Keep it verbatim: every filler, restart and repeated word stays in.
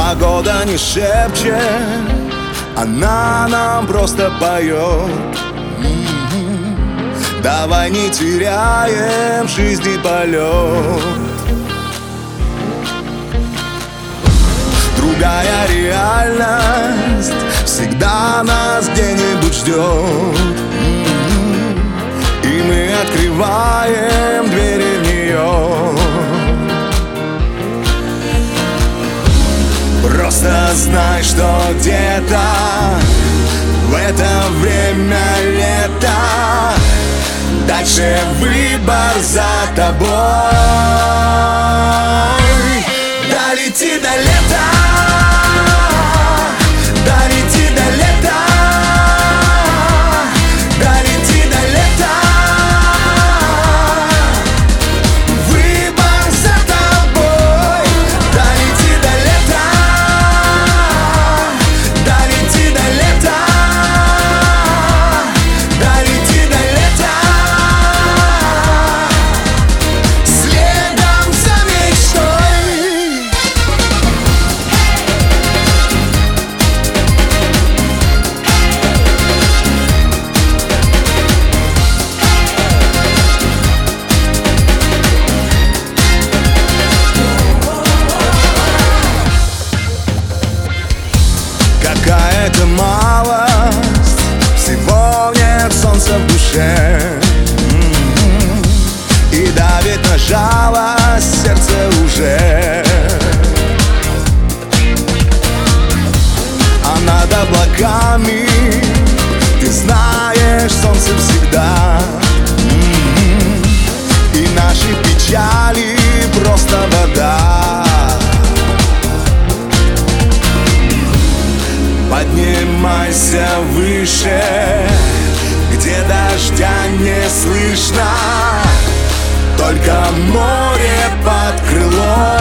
Погода не шепчет, она нам просто поет. М-м-м. Давай не теряем жизни полет. Другая реальность всегда нас где-нибудь ждет. М-м-м. И мы открываем двери в нее. Просто знай, что где-то в это время лета дальше выбор за тобой. Долети до лета, долети до лета, долети до лета. Выбор за тобой. Долети до лета, долети до лета, долети до лета. Следом за мечтой. Какая-то малость, всего нет солнца в душе. М-м-м. И давит на жалость сердце уже. А над облаками, ты знаешь, солнце всегда. М-м-м. И наши печали просто вода. Поднимайся выше, где дождя не слышно, только море под крылом.